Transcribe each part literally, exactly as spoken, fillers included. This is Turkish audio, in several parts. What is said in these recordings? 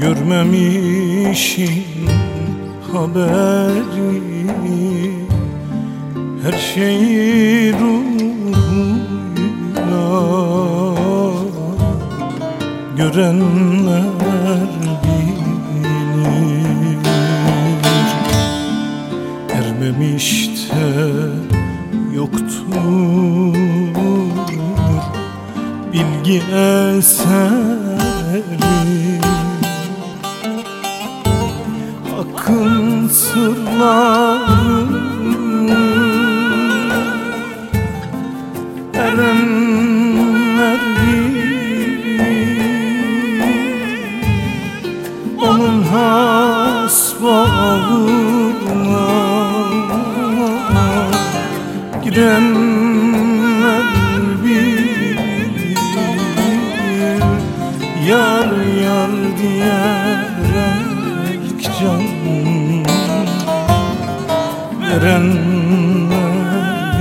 Görmemişim haberi, her şeyi ruhuyla görenler bilir. Ermemiş de yoktur bilgi eseri, hakkın sırları erenler bilir. Onun has bağına girenler bilir. Yar yar diyerek can verenler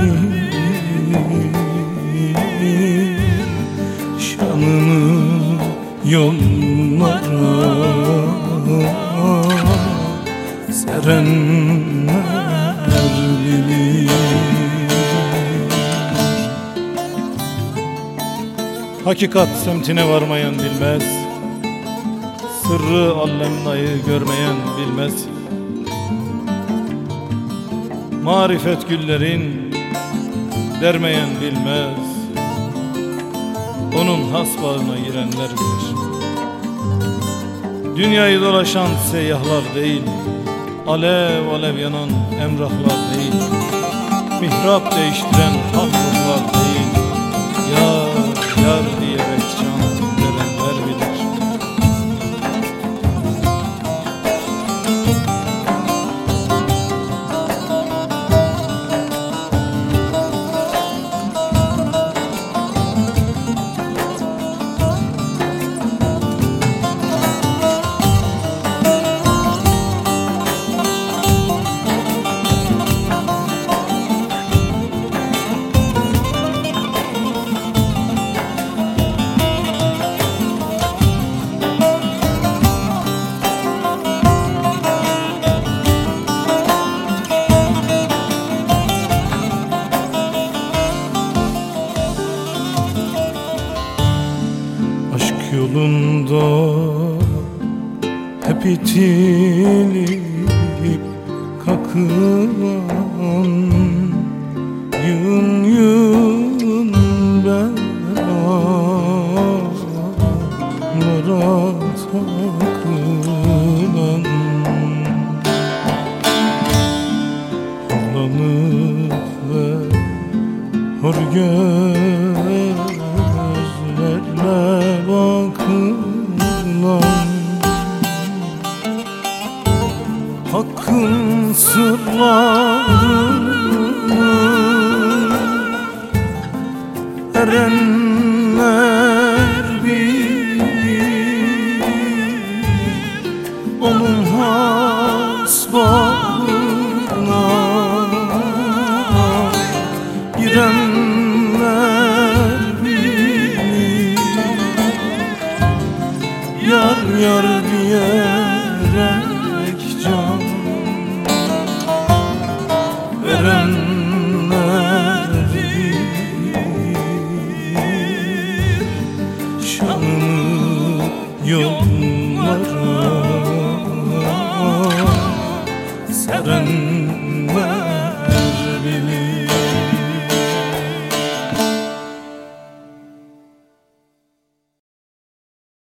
bilir. Şanını yollara serenler bilir. Hakikat semtine varmayan bilmez, sırrı allemnayı görmeyen bilmez. Marifet güllerin dermeyen bilmez, onun has bağına girenler bilir. Dünyayı dolaşan seyyahlar değil, alev alev yanan emrahlar değil, mihrap değiştiren hak ruhlar değil. Yar yar diyerek can verenler bilir. Yolunda hep itilip kakılan yığın yığın belalara takılan, horlanıp ve hor gözlerle bakılan, hakkın sırlarını erenler bilir. Onun has bağına girenler bilir. Yar yar diyerek can verenler bilir. Şanını yollara serenler bilir.